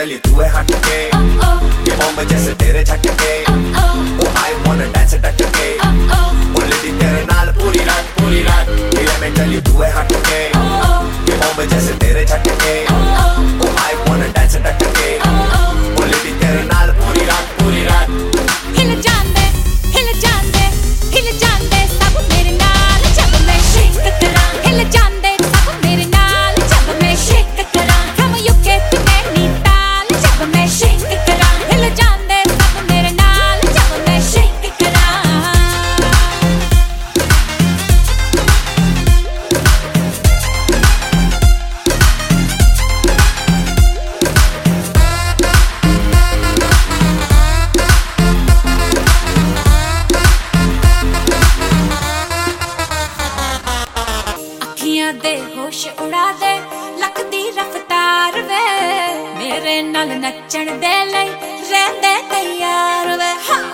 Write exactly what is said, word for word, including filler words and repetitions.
चली तू है हट के, ये बॉम्ब जैसे तेरे झटके। ओ आई वांना डांस डट के, ओ लेडी तेरे नाल पूरी रात पूरी रात। हिले में चली तू है हट के, ये बॉम्ब जैसे तेरे झटके। ओ आई वांना डांस डट के, ओ लेडी तेरे नाल पूरी रात पूरी रात। हिल जांदे हिल जांदे हिल जांदे सब मेरे नाल जब मैं शेक करा। हिल जांदे सब मेरे नाल जब मैं शेक करा। From U K to Nainital जब मैं शेक करा। हिल जांदे सब मेरे नाल जब मैं शेक करा। अखियां दे होश उड़ा दे लक दी रफ्तार वे। मेरे नाल नचण दे लई रहंदे तैयार वे। हाँ